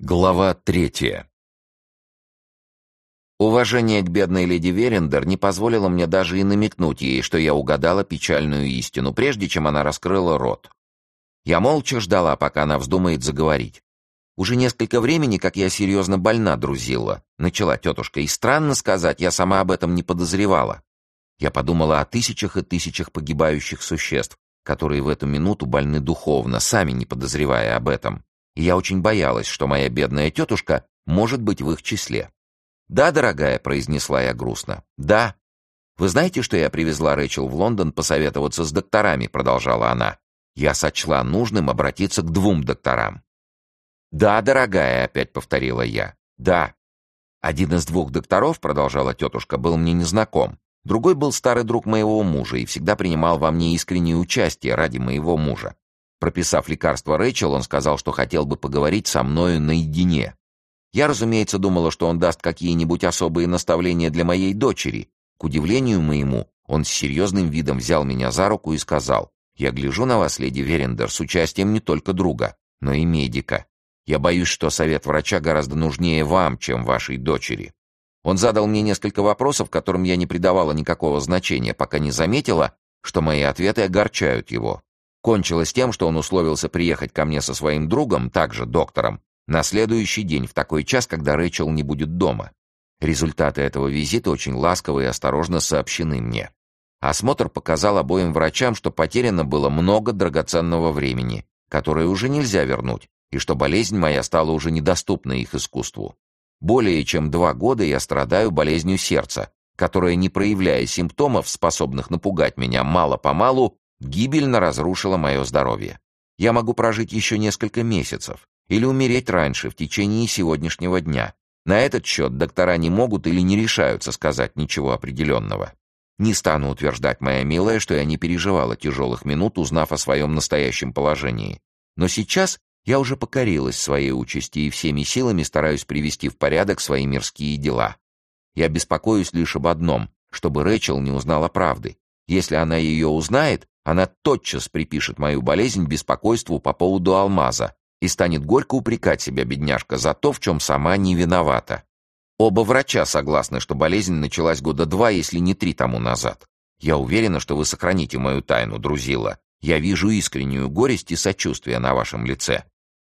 Глава 3. Уважение к бедной леди Верендер не позволило мне даже и намекнуть ей, что я угадала печальную истину, прежде чем она раскрыла рот. Я молча ждала, пока она вздумает заговорить. «Уже несколько времени, как я серьезно больна, Друзилла», — начала тетушка, — «и странно сказать, я сама об этом не подозревала». Я подумала о тысячах и тысячах погибающих существ, которые в эту минуту больны духовно, сами не подозревая об этом. И я очень боялась, что моя бедная тетушка может быть в их числе. «Да, дорогая», — произнесла я грустно, — «да». «Вы знаете, что я привезла Рэйчел в Лондон посоветоваться с докторами?» — продолжала она. Я сочла нужным обратиться к 2 докторам. «Да, дорогая», — опять повторила я, — «да». «Один из 2 докторов», — продолжала тетушка, — «был мне незнаком. Другой был старый друг моего мужа и всегда принимал во мне искреннее участие ради моего мужа. Прописав лекарство Рэйчел, он сказал, что хотел бы поговорить со мною наедине. Я, разумеется, думала, что он даст какие-нибудь особые наставления для моей дочери. К удивлению моему, он с серьезным видом взял меня за руку и сказал: «Я гляжу на вас, леди Верендер, с участием не только друга, но и медика. Я боюсь, что совет врача гораздо нужнее вам, чем вашей дочери». Он задал мне несколько вопросов, которым я не придавала никакого значения, пока не заметила, что мои ответы огорчают его. Кончилось тем, что он условился приехать ко мне со своим другом, также доктором, на следующий день, в такой час, когда Рэйчел не будет дома. Результаты этого визита очень ласково и осторожно сообщены мне. Осмотр показал обоим врачам, что потеряно было много драгоценного времени, которое уже нельзя вернуть, и что болезнь моя стала уже недоступна их искусству. Более чем 2 года я страдаю болезнью сердца, которая, не проявляя симптомов, способных напугать меня мало-помалу, гибельно разрушила мое здоровье. Я могу прожить еще несколько месяцев или умереть раньше, в течение сегодняшнего дня. На этот счет доктора не могут или не решаются сказать ничего определенного. Не стану утверждать, моя милая, что я не переживала тяжелых минут, узнав о своем настоящем положении. Но сейчас я уже покорилась своей участи и всеми силами стараюсь привести в порядок свои мирские дела. Я беспокоюсь лишь об одном, чтобы Рэйчел не узнала правды. Если она ее узнает, она тотчас припишет мою болезнь беспокойству по поводу алмаза и станет горько упрекать себя, бедняжка, за то, в чем сама не виновата. Оба врача согласны, что болезнь началась 2 года, если не 3 тому назад. Я уверена, что вы сохраните мою тайну, Друзилла. Я вижу искреннюю горесть и сочувствие на вашем лице».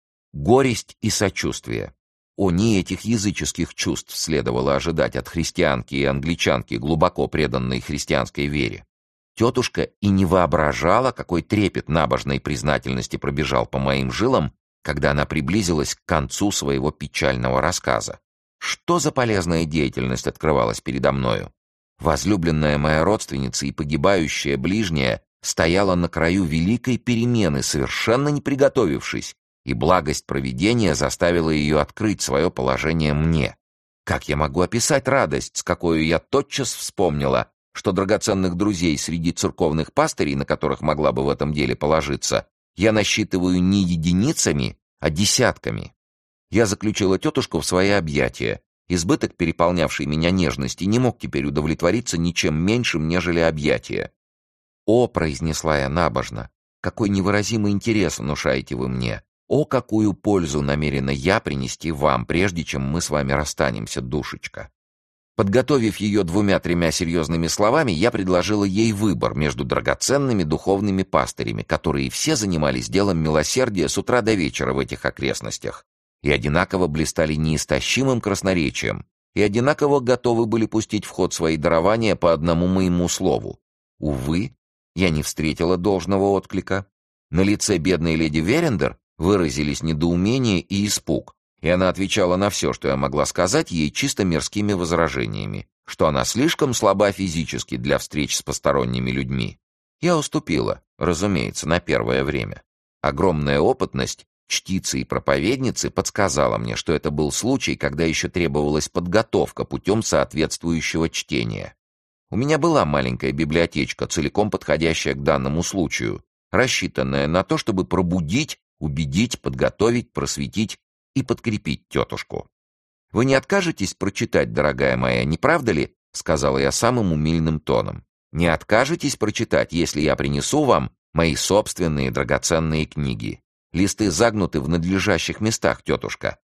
Горесть и сочувствие. Не этих языческих чувств следовало ожидать от христианки и англичанки, глубоко преданной христианской вере. Тетушка и не воображала, какой трепет набожной признательности пробежал по моим жилам, когда она приблизилась к концу своего печального рассказа. Что за полезная деятельность открывалась передо мною? Возлюбленная моя родственница и погибающая ближняя стояла на краю великой перемены, совершенно не приготовившись, и благость провидения заставила ее открыть свое положение мне. Как я могу описать радость, с какой я тотчас вспомнила, что драгоценных друзей среди церковных пастырей, на которых могла бы в этом деле положиться, я насчитываю не единицами, а десятками. Я заключила тетушку в свои объятия. Избыток переполнявшей меня нежности не мог теперь удовлетвориться ничем меньшим, нежели объятия. «О», — произнесла я набожно, — «какой невыразимый интерес внушаете вы мне! О, какую пользу намерена я принести вам, прежде чем мы с вами расстанемся, душечка!» Подготовив ее 2-3 серьезными словами, я предложила ей выбор между драгоценными духовными пастырями, которые все занимались делом милосердия с утра до вечера в этих окрестностях, и одинаково блистали неистощимым красноречием, и одинаково готовы были пустить в ход свои дарования по одному моему слову. Увы, я не встретила должного отклика. На лице бедной леди Верендер выразились недоумение и испуг, и она отвечала на все, что я могла сказать ей, чисто мирскими возражениями, что она слишком слаба физически для встреч с посторонними людьми. Я уступила, разумеется, на первое время. Огромная опытность чтицы и проповедницы подсказала мне, что это был случай, когда еще требовалась подготовка путем соответствующего чтения. У меня была маленькая библиотечка, целиком подходящая к данному случаю, рассчитанная на то, чтобы пробудить, убедить, подготовить, просветить и подкрепить тетушку. «Вы не откажетесь прочитать, дорогая моя, не правда ли?» — сказала я самым умильным тоном. «Не откажетесь прочитать, если я принесу вам мои собственные драгоценные книги. Листы загнуты в надлежащих местах, тетушка.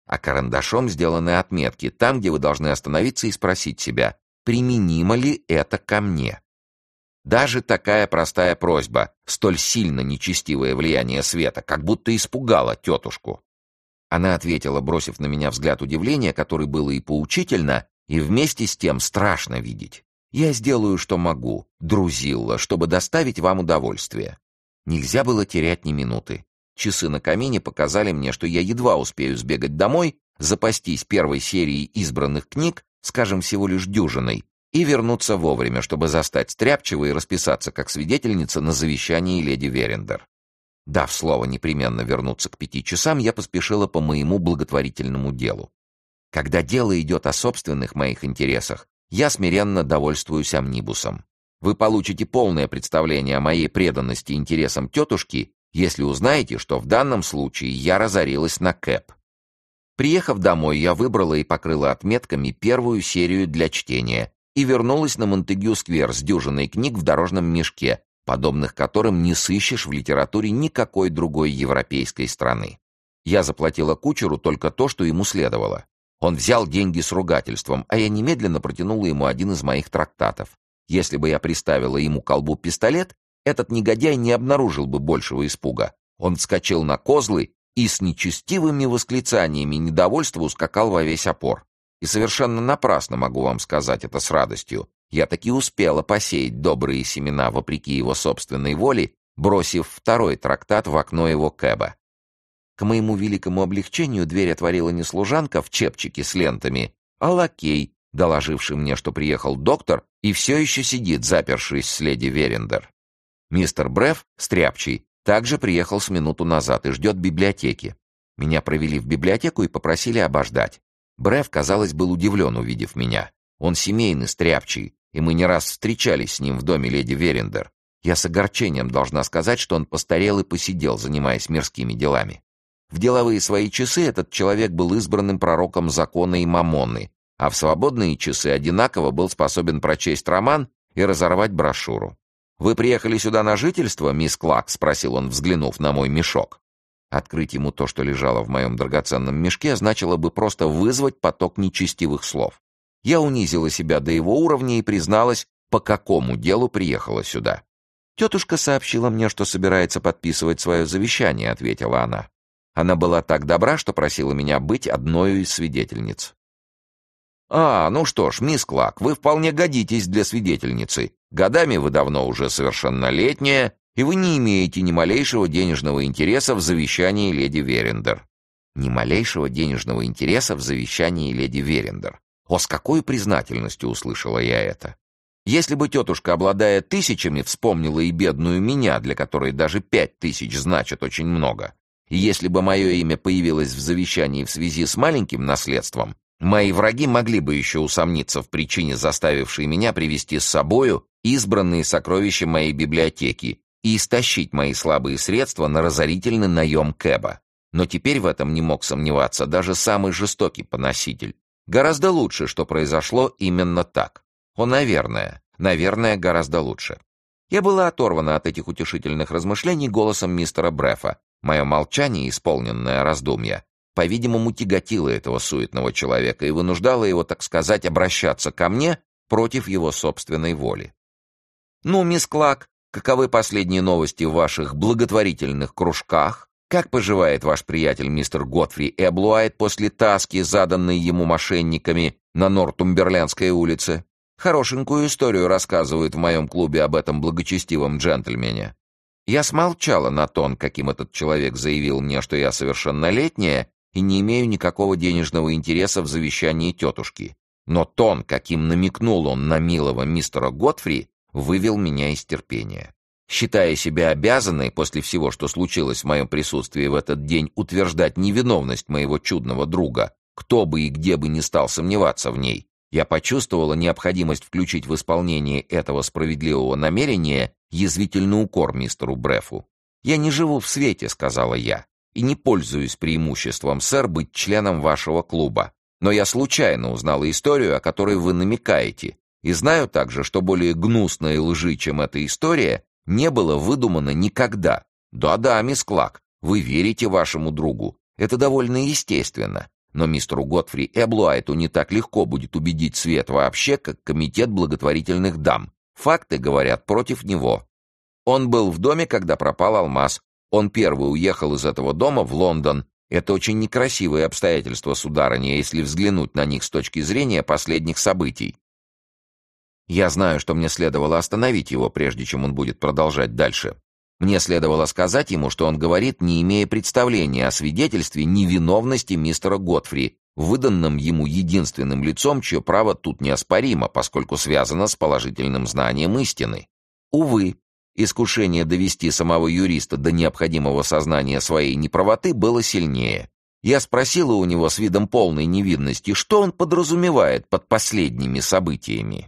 а карандашом сделаны отметки там, где вы должны остановиться и спросить себя, применимо ли это ко мне. Даже такая простая просьба, столь сильно нечестивое влияние света, как будто испугала тетушку. Она ответила, бросив на меня взгляд удивления, который было и поучительно, и вместе с тем страшно видеть. «Я сделаю, что могу, Друзилла, чтобы доставить вам удовольствие». Нельзя было терять ни минуты. Часы на камине показали мне, что я едва успею сбегать домой, запастись первой серией избранных книг, скажем, всего лишь дюжиной, и вернуться вовремя, чтобы застать Стряпчего и расписаться как свидетельница на завещании леди Верендер. Дав слово непременно вернуться к 5 часам, я поспешила по моему благотворительному делу. Когда дело идет о собственных моих интересах, я смиренно довольствуюсь амнибусом. Вы получите полное представление о моей преданности интересам тетушки, если узнаете, что в данном случае я разорилась на Кэп. Приехав домой, я выбрала и покрыла отметками первую серию для чтения и вернулась на Монтегю-сквер с дюжиной книг в дорожном мешке, подобных которым не сыщешь в литературе никакой другой европейской страны. Я заплатила кучеру только то, что ему следовало. Он взял деньги с ругательством, а я немедленно протянула ему один из моих трактатов. Если бы я приставила ему к колбу пистолет, этот негодяй не обнаружил бы большего испуга. Он вскочил на козлы и с нечестивыми восклицаниями недовольства ускакал во весь опор. И совершенно напрасно могу вам сказать это с радостью. Я таки успела посеять добрые семена вопреки его собственной воле, бросив второй трактат в окно его кэба. К моему великому облегчению дверь отворила не служанка в чепчике с лентами, а лакей, доложивший мне, что приехал доктор и все еще сидит, запершись с леди Верендер. Мистер Бреф, стряпчий, также приехал с минуту назад и ждет в библиотеке. Меня провели в библиотеку и попросили обождать. Бреф, казалось, был удивлен, увидев меня. Он семейный стряпчий, и мы не раз встречались с ним в доме леди Верендер. Я с огорчением должна сказать, что он постарел и посидел, занимаясь мирскими делами. В деловые свои часы этот человек был избранным пророком закона и мамоны, а в свободные часы одинаково был способен прочесть роман и разорвать брошюру. «Вы приехали сюда на жительство, мисс Клак?» — спросил он, взглянув на мой мешок. Открыть ему то, что лежало в моем драгоценном мешке, значило бы просто вызвать поток нечестивых слов. Я унизила себя до его уровня и призналась, по какому делу приехала сюда. «Тетушка сообщила мне, что собирается подписывать свое завещание», — ответила она. Она была так добра, что просила меня быть одной из свидетельниц. Ну что ж, мисс Клак, вы вполне годитесь для свидетельницы. Годами вы давно уже совершеннолетняя, и вы не имеете ни малейшего денежного интереса в завещании леди Верендер». Ни малейшего денежного интереса в завещании леди Верендер. О, с какой признательностью услышала я это. Если бы тетушка, обладая тысячами, вспомнила и бедную меня, для которой даже 5000 значит очень много, и если бы мое имя появилось в завещании в связи с маленьким наследством, мои враги могли бы еще усомниться в причине, заставившей меня привести с собою избранные сокровища моей библиотеки и истощить мои слабые средства на разорительный наем Кэба. Но теперь в этом не мог сомневаться даже самый жестокий поноситель. Гораздо лучше, что произошло именно так. Наверное, гораздо лучше. Я была оторвана от этих утешительных размышлений голосом мистера Брефа. Мое молчание, исполненное раздумья, по-видимому, тяготило этого суетного человека и вынуждало его, так сказать, обращаться ко мне против его собственной воли. «Ну, мисс Клак, каковы последние новости в ваших благотворительных кружках? Как поживает ваш приятель мистер Готфри Эблуайт после таски, заданной ему мошенниками на Нортумберлендской улице? Хорошенькую историю рассказывают в моем клубе об этом благочестивом джентльмене». Я смолчала на тон, каким этот человек заявил мне, что я совершеннолетняя и не имею никакого денежного интереса в завещании тетушки. Но тон, каким намекнул он на милого мистера Готфри, вывел меня из терпения. Считая себя обязанной, после всего, что случилось в моем присутствии в этот день, утверждать невиновность моего чудного друга, кто бы и где бы ни стал сомневаться в ней, я почувствовала необходимость включить в исполнение этого справедливого намерения язвительный укор мистеру Брефу. «Я не живу в свете», — сказала я, «и не пользуюсь преимуществом, сэр, быть членом вашего клуба. Но я случайно узнала историю, о которой вы намекаете, и знаю также, что более гнусной лжи, чем эта история, не было выдумано никогда. Да-да, мисс Клак, вы верите вашему другу. Это довольно естественно. Но мистеру Годфри Эблуайту не так легко будет убедить Свет вообще, как комитет благотворительных дам. Факты говорят против него. Он был в доме, когда пропал алмаз. Он первый уехал из этого дома в Лондон. Это очень некрасивые обстоятельства, сударыня, если взглянуть на них с точки зрения последних событий. Я знаю, что мне следовало остановить его, прежде чем он будет продолжать дальше. Мне следовало сказать ему, что он говорит, не имея представления о свидетельстве невиновности мистера Годфри, выданном ему единственным лицом, чье право тут неоспоримо, поскольку связано с положительным знанием истины. Увы, искушение довести самого юриста до необходимого сознания своей неправоты было сильнее. Я спросила у него с видом полной невинности, что он подразумевает под последними событиями.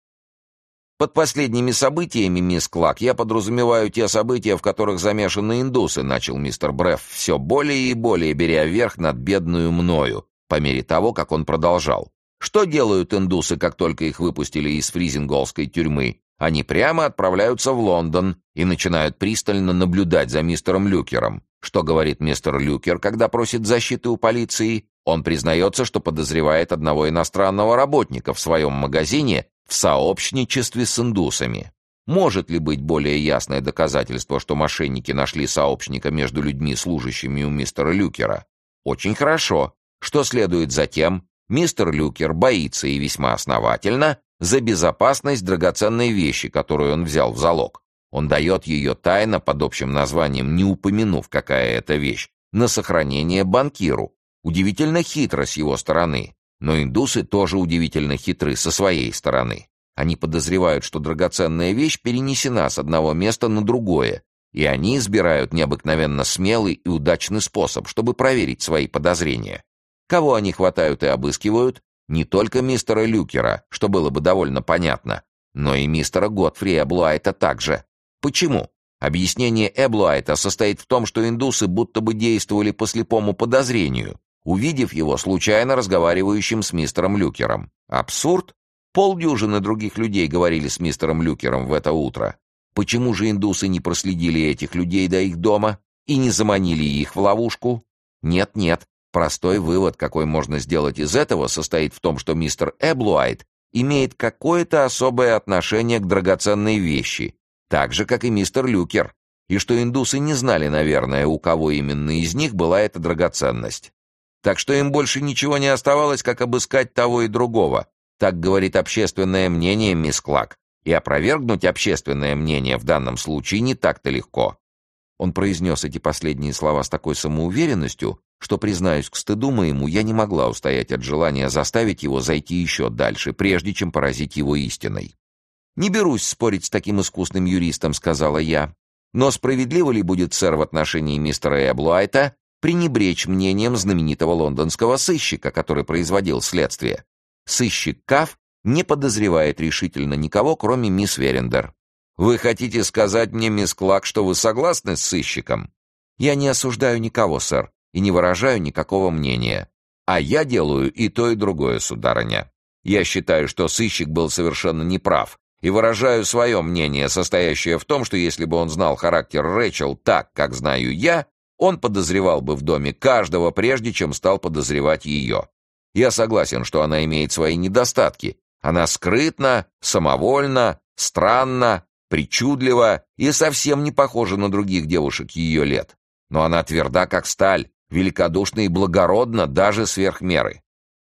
Под последними событиями, мисс Клак, я подразумеваю те события, в которых замешаны индусы, начал мистер Бреф, все более и более беря верх над бедную мною, по мере того, как он продолжал. Что делают индусы, как только их выпустили из фризинголской тюрьмы? Они прямо отправляются в Лондон и начинают пристально наблюдать за мистером Люкером. Что говорит мистер Люкер, когда просит защиты у полиции? Он признается, что подозревает одного иностранного работника в своем магазине в сообщничестве с индусами. Может ли быть более ясное доказательство, что мошенники нашли сообщника между людьми, служащими у мистера Люкера? Очень хорошо. Что следует затем? Мистер Люкер боится и весьма основательно за безопасность драгоценной вещи, которую он взял в залог. Он дает ее тайно, под общим названием, не упомянув, какая это вещь, на сохранение банкиру. Удивительно хитро с его стороны. Но индусы тоже удивительно хитры со своей стороны. Они подозревают, что драгоценная вещь перенесена с одного места на другое, и они избирают необыкновенно смелый и удачный способ, чтобы проверить свои подозрения. Кого они хватают и обыскивают? Не только мистера Люкера, что было бы довольно понятно, но и мистера Годфри Эблуайта также. Почему? Объяснение Эблуайта состоит в том, что индусы будто бы действовали по слепому подозрению, увидев его случайно разговаривающим с мистером Люкером. Абсурд? Полдюжины других людей говорили с мистером Люкером в это утро. Почему же индусы не проследили этих людей до их дома и не заманили их в ловушку? Нет. Простой вывод, какой можно сделать из этого, состоит в том, что мистер Эблуайт имеет какое-то особое отношение к драгоценной вещи, так же, как и мистер Люкер, и что индусы не знали, наверное, у кого именно из них была эта драгоценность. Так что им больше ничего не оставалось, как обыскать того и другого. Так говорит общественное мнение, мисс Клак. И опровергнуть общественное мнение в данном случае не так-то легко. Он произнес эти последние слова с такой самоуверенностью, что, признаюсь к стыду моему, я не могла устоять от желания заставить его зайти еще дальше, прежде чем поразить его истиной. «Не берусь спорить с таким искусным юристом», — сказала я. «Но справедливо ли будет, сэр, в отношении мистера Эблуайта пренебречь мнением знаменитого лондонского сыщика, который производил следствие? Сыщик Каф не подозревает решительно никого, кроме мисс Верендер». «Вы хотите сказать мне, мисс Клак, что вы согласны с сыщиком?» «Я не осуждаю никого, сэр, и не выражаю никакого мнения. А я делаю и то, и другое, сударыня. Я считаю, что сыщик был совершенно неправ, и выражаю свое мнение, состоящее в том, что если бы он знал характер Рэчел так, как знаю я, он подозревал бы в доме каждого, прежде чем стал подозревать ее. Я согласен, что она имеет свои недостатки. Она скрытна, самовольна, странна, причудлива и совсем не похожа на других девушек ее лет. Но она тверда, как сталь, великодушна и благородна даже сверх меры.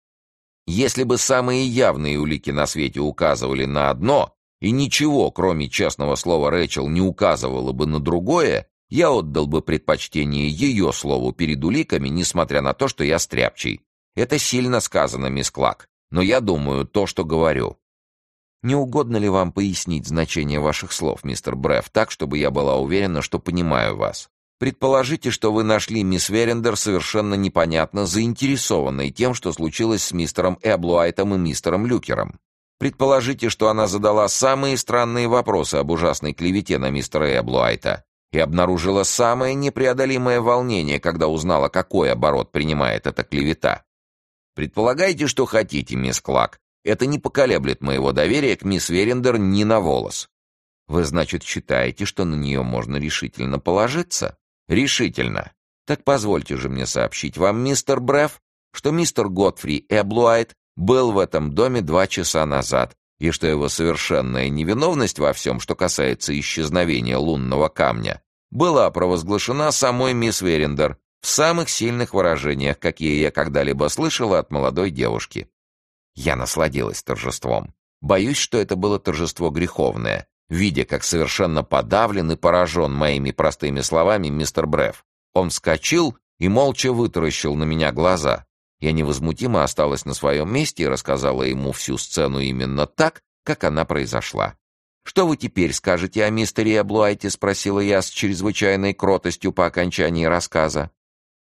Если бы самые явные улики на свете указывали на одно, и ничего, кроме честного слова Рэчел, не указывало бы на другое, я отдал бы предпочтение ее слову перед уликами, несмотря на то, что я стряпчий. Это сильно сказано, мисс Клак, но я думаю то, что говорю. Не угодно ли вам пояснить значение ваших слов, мистер Бреф, так, чтобы я была уверена, что понимаю вас? Предположите, что вы нашли мисс Верендер совершенно непонятно заинтересованной тем, что случилось с мистером Эблуайтом и мистером Люкером. Предположите, что она задала самые странные вопросы об ужасной клевете на мистера Эблуайта и обнаружила самое непреодолимое волнение, когда узнала, какой оборот принимает эта клевета. Предполагайте, что хотите, мисс Клак. Это не поколеблет моего доверия к мисс Верендер ни на волос. Вы, значит, считаете, что на нее можно решительно положиться? Решительно. Так позвольте же мне сообщить вам, мистер Бреф, что мистер Годфри Эблуайт был в этом доме 2 часа назад, и что его совершенная невиновность во всем, что касается исчезновения лунного камня, была провозглашена самой мисс Верендер в самых сильных выражениях, какие я когда-либо слышала от молодой девушки. Я насладилась торжеством. Боюсь, что это было торжество греховное, видя, как совершенно подавлен и поражен моими простыми словами мистер Бреф. Он вскочил и молча вытаращил на меня глаза. Я невозмутимо осталась на своем месте и рассказала ему всю сцену именно так, как она произошла. «Что вы теперь скажете о мистере Эблуайте?» — спросила я с чрезвычайной кротостью по окончании рассказа.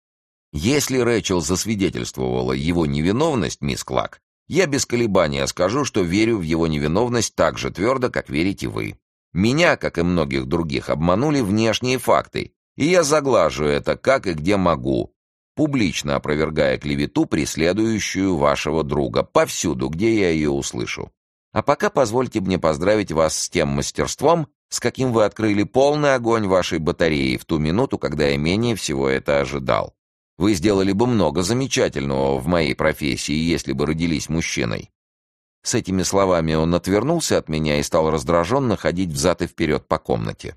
«Если Рэчел засвидетельствовала его невиновность, мисс Клак, я без колебания скажу, что верю в его невиновность так же твердо, как верите вы. Меня, как и многих других, обманули внешние факты, и я заглажу это как и где могу, публично опровергая клевету, преследующую вашего друга, повсюду, где я ее услышу. А пока позвольте мне поздравить вас с тем мастерством, с каким вы открыли полный огонь вашей батареи в ту минуту, когда я менее всего это ожидал. Вы сделали бы много замечательного в моей профессии, если бы родились мужчиной». С этими словами он отвернулся от меня и стал раздраженно ходить взад и вперед по комнате.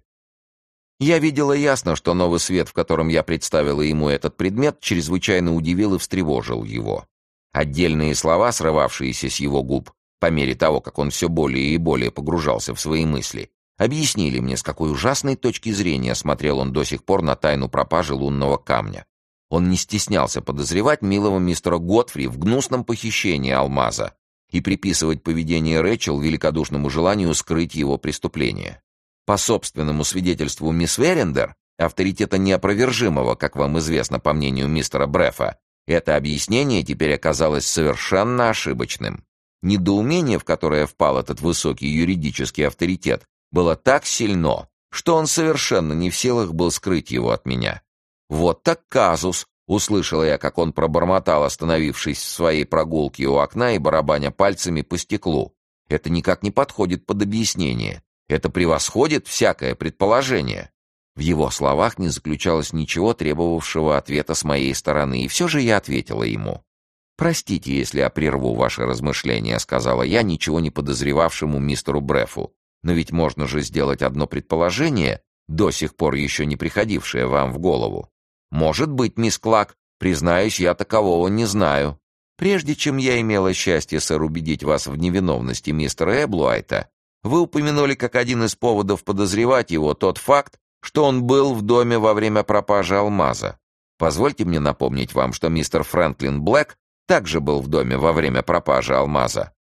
Я видела ясно, что новый свет, в котором я представила ему этот предмет, чрезвычайно удивил и встревожил его. Отдельные слова, срывавшиеся с его губ, по мере того, как он все более и более погружался в свои мысли, объяснили мне, с какой ужасной точки зрения смотрел он до сих пор на тайну пропажи лунного камня. Он не стеснялся подозревать милого мистера Годфри в гнусном похищении алмаза и приписывать поведение Рэчел великодушному желанию скрыть его преступление. По собственному свидетельству мисс Верендер, авторитета неопровержимого, как вам известно по мнению мистера Брефа, это объяснение теперь оказалось совершенно ошибочным. Недоумение, в которое впал этот высокий юридический авторитет, было так сильно, что он совершенно не в силах был скрыть его от меня. «Вот так казус!» — услышала я, как он пробормотал, остановившись в своей прогулке у окна и барабаня пальцами по стеклу. «Это никак не подходит под объяснение. Это превосходит всякое предположение». В его словах не заключалось ничего, требовавшего ответа с моей стороны, и все же я ответила ему. «Простите, если я прерву ваши размышления», — сказала я ничего не подозревавшему мистеру Брефу. «Но ведь можно же сделать одно предположение, до сих пор еще не приходившее вам в голову». «Может быть, мисс Клак, признаюсь, я такового не знаю. Прежде чем я имела счастье, сэр, убедить вас в невиновности мистера Эблуайта, вы упомянули как один из поводов подозревать его тот факт, что он был в доме во время пропажи алмаза. Позвольте мне напомнить вам, что мистер Фрэнклин Блэк также был в доме во время пропажи алмаза».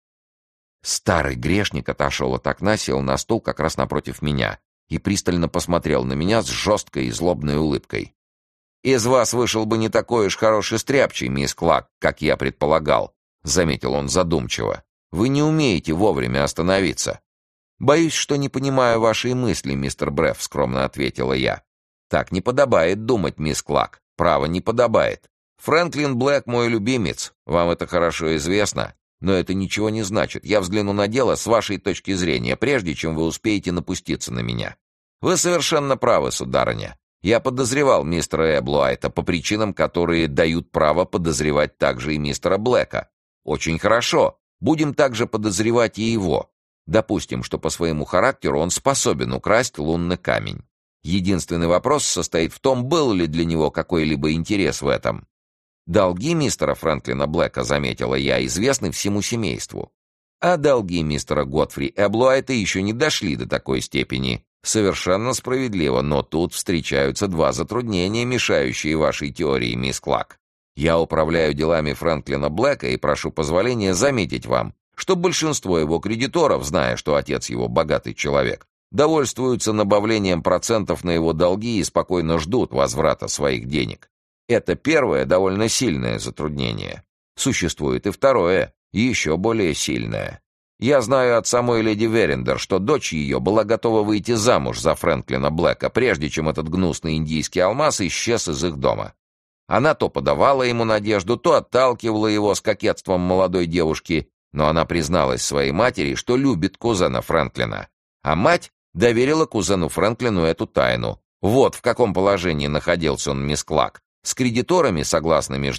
Старый грешник отошел от окна, сел на стул как раз напротив меня и пристально посмотрел на меня с жесткой и злобной улыбкой. «Из вас вышел бы не такой уж хороший стряпчий, мисс Клак, как я предполагал», — заметил он задумчиво. «Вы не умеете вовремя остановиться». «Боюсь, что не понимаю вашей мысли, мистер Бреф», — скромно ответила я. «Так не подобает думать, мисс Клак. Право, не подобает. Фрэнклин Блэк мой любимец, вам это хорошо известно, но это ничего не значит. Я взгляну на дело с вашей точки зрения, прежде чем вы успеете напуститься на меня. Вы совершенно правы, сударыня. Я подозревал мистера Эблуайта по причинам, которые дают право подозревать также и мистера Блэка. Очень хорошо. Будем также подозревать и его. Допустим, что по своему характеру он способен украсть лунный камень. Единственный вопрос состоит в том, был ли для него какой-либо интерес в этом. Долги мистера Фрэнклина Блэка, заметила я, известны всему семейству. А долги мистера Годфри Эблуайта еще не дошли до такой степени. Совершенно справедливо, но тут встречаются два затруднения, мешающие вашей теории, мисс Клак. Я управляю делами Фрэнклина Блэка и прошу позволения заметить вам, что большинство его кредиторов, зная, что отец его богатый человек, довольствуются набавлением процентов на его долги и спокойно ждут возврата своих денег. Это первое, довольно сильное затруднение. Существует и второе, еще более сильное. Я знаю от самой леди Верендер, что дочь ее была готова выйти замуж за Фрэнклина Блэка, прежде чем этот гнусный индийский алмаз исчез из их дома. Она то подавала ему надежду, то отталкивала его с кокетством молодой девушки, но она призналась своей матери, что любит кузена Фрэнклина. А мать доверила кузену Фрэнклину эту тайну. Вот в каком положении находился он, мисс Клак. С кредиторами, согласными ждать,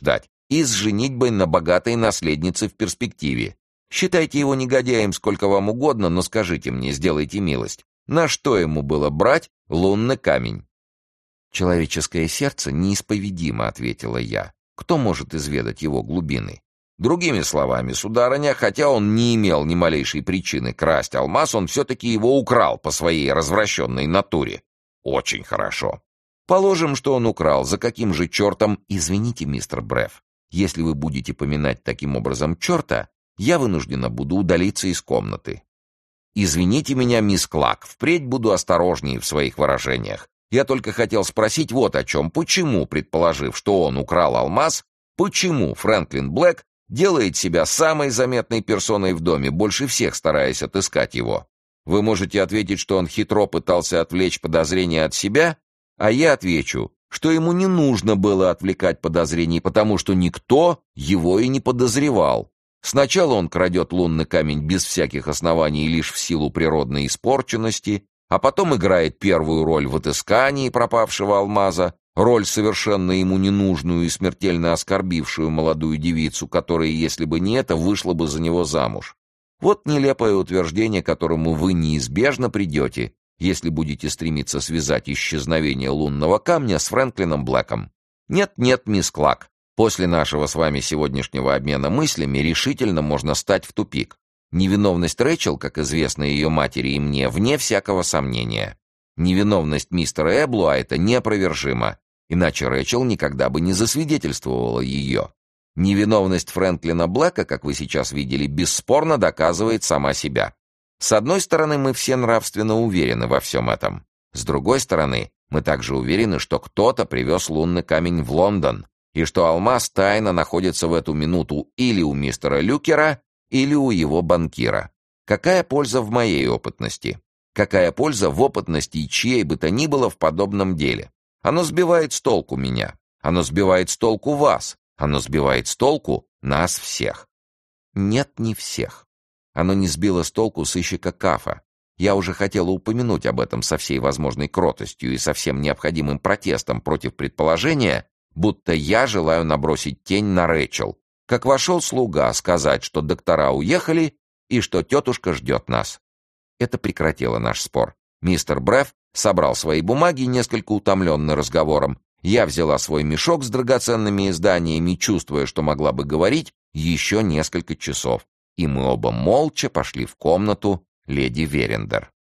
и с женитьбой на богатой наследнице в перспективе. Считайте его негодяем сколько вам угодно, но скажите мне, сделайте милость, на что ему было брать лунный камень?» «Человеческое сердце неисповедимо», — ответила я. «Кто может изведать его глубины?» «Другими словами, сударыня, хотя он не имел ни малейшей причины красть алмаз, он все-таки его украл по своей развращенной натуре». «Очень хорошо. Положим, что он украл. За каким же чертом?» «Извините, мистер Бреф, если вы будете поминать таким образом черта, я вынуждена буду удалиться из комнаты». «Извините меня, мисс Клак, впредь буду осторожнее в своих выражениях. Я только хотел спросить вот о чем. Почему, предположив, что он украл алмаз, почему Фрэнклин Блэк делает себя самой заметной персоной в доме, больше всех стараясь отыскать его? Вы можете ответить, что он хитро пытался отвлечь подозрения от себя, а я отвечу, что ему не нужно было отвлекать подозрений, потому что никто его и не подозревал. Сначала он крадет лунный камень без всяких оснований лишь в силу природной испорченности, а потом играет первую роль в отыскании пропавшего алмаза, роль, совершенно ему ненужную и смертельно оскорбившую молодую девицу, которая, если бы не это, вышла бы за него замуж. Вот нелепое утверждение, к которому вы неизбежно придете, если будете стремиться связать исчезновение лунного камня с Фрэнклином Блэком. Нет, мисс Клак, после нашего с вами сегодняшнего обмена мыслями решительно можно стать в тупик. Невиновность Рэчел, как известно ее матери и мне, вне всякого сомнения. Невиновность мистера Эблуайта неопровержима, иначе Рэчел никогда бы не засвидетельствовала ее. Невиновность Фрэнклина Блэка, как вы сейчас видели, бесспорно доказывает сама себя. С одной стороны, мы все нравственно уверены во всем этом. С другой стороны, мы также уверены, что кто-то привез лунный камень в Лондон, и что алмаз тайно находится в эту минуту или у мистера Люкера, или у его банкира. Какая польза в моей опытности? Какая польза в опытности чьей бы то ни было в подобном деле? Оно сбивает с толку меня. Оно сбивает с толку вас. Оно сбивает с толку нас всех. Нет, не всех. Оно не сбило с толку сыщика Кафа. Я уже хотела упомянуть об этом со всей возможной кротостью и со всем необходимым протестом против предположения, будто я желаю набросить тень на Рэчел, как вошел слуга сказать, что доктора уехали и что тетушка ждет нас. Это прекратило наш спор. Мистер Бреф собрал свои бумаги, несколько утомленный разговором. Я взяла свой мешок с драгоценными изданиями, чувствуя, что могла бы говорить еще несколько часов. И мы оба молча пошли в комнату леди Верендер.